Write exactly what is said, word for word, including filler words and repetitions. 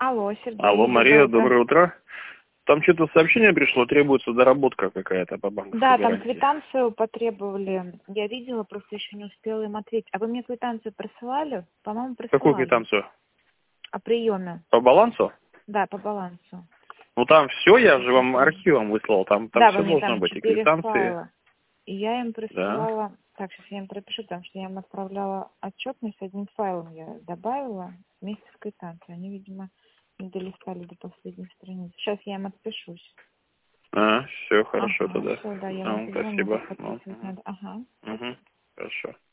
Алло, Сергей. Алло, Мария, доброе доброе утро. Там что-то сообщение пришло, требуется доработка какая-то по банковской Да, там гарантии. квитанцию потребовали. Я видела, просто еще не успела им ответить. А вы мне квитанцию присылали? По-моему, Какую присылали. квитанцию? О приеме. По балансу? Да, по балансу. Ну там все, я же вам архивом выслал, там, там Да, все вы мне должно там быть, и четыре квитанции. файла. И я им Да. присылала... Так, сейчас я им пропишу, потому что я им отправляла отчетность, одним файлом я добавила вместе с квитанцией. Они, видимо, не долистали до последней страницы. Сейчас я им отпишусь. А, все хорошо Ага, тогда. все, да, я вам Ну, позвоню, спасибо. как Ну, подписывать угу. надо. Ага, Угу. спасибо. Хорошо.